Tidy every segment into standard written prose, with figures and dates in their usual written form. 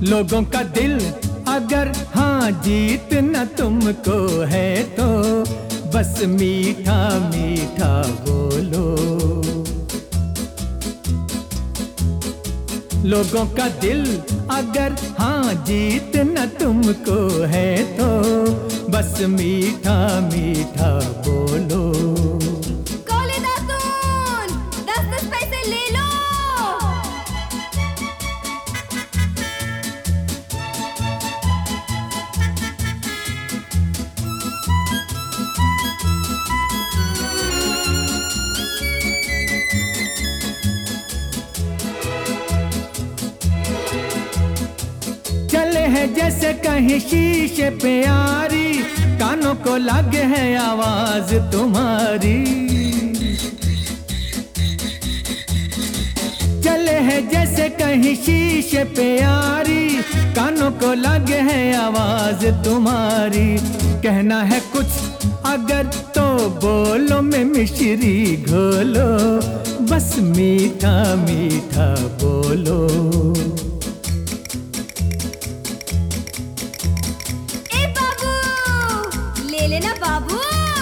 लोगों का दिल अगर हाँ जीतना तुमको है तो बस मीठा मीठा बोलो। लोगों का दिल अगर हाँ जीतना तुमको है तो बस मीठा मीठा बोलो। कौले दातून 10-10 पैसे ले लो। चले है जैसे कहीं शीशे पे यारी, कानों को लगे है आवाज तुम्हारी। चले है जैसे कहीं शीशे पे यारी, कानों को लगे है आवाज तुम्हारी। कहना है कुछ अगर तो बोलो में मिश्री घोलो, बस मीठा मीठा बोलो। ले लेना बाबू।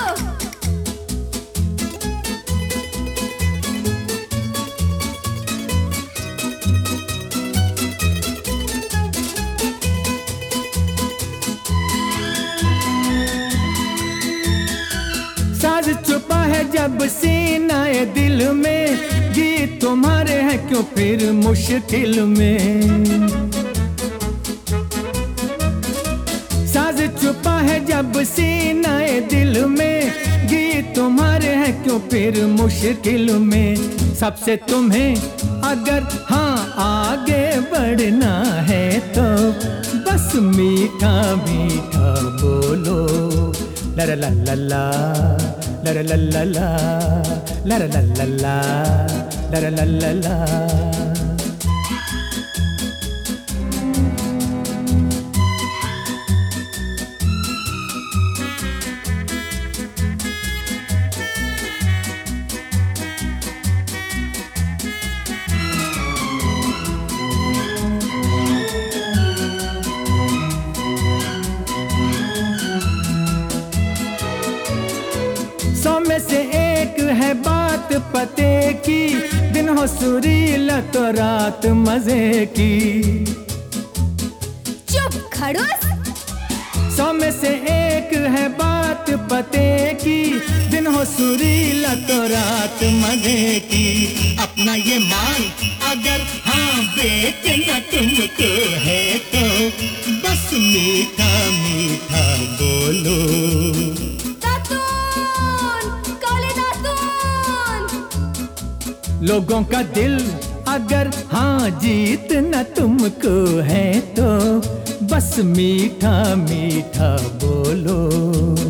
साज छुपा है जब सीनाए दिल में, गीत तुम्हारे हैं क्यों फिर मुश्किल में। साज छुपा है जब सीनाए दिल में, गीत तुम्हारे हैं क्यों फिर मुश्किल में। सबसे तुम्हें अगर हाँ आगे बढ़ना है तो बस मीठा मीठा बोलो। लरा ला ला ला, लरा ला ला ला, लरा ला ला ला, लरा ला ला ला। सौ में से एक है बात पते की, दिन हो सुरीला तो रात मजे की। चुप खड़ूस। 100 में से एक है बात पते की, दिन हो सुरीला तो रात मजे की। अपना ये माल अगर हाँ बेचना तुमको है तो बस मीठा मीठा बोलो। लोगों का दिल अगर हाँ जीतना तुमको है तो बस मीठा मीठा बोलो।